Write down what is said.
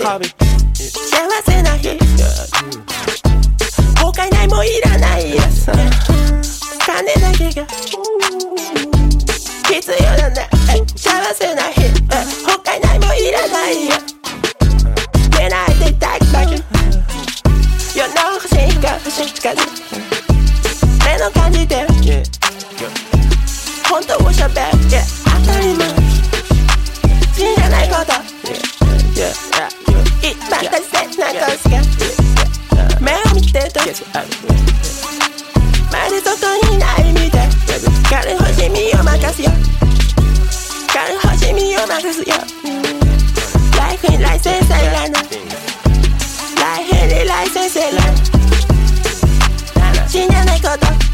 幸せな日他にないもいらないや金だけが必要なんだ幸せな日他にないもいらないや寝ないでいたいだけ夜の星が星近づく目の感じで本当をしゃべる当たり前知らないこと一番大切なことが目を見てとまる外にないみたい軽星身を任すよ軽星身を任すよライフにライセンスいらないライフにライセンスいらない知らないこと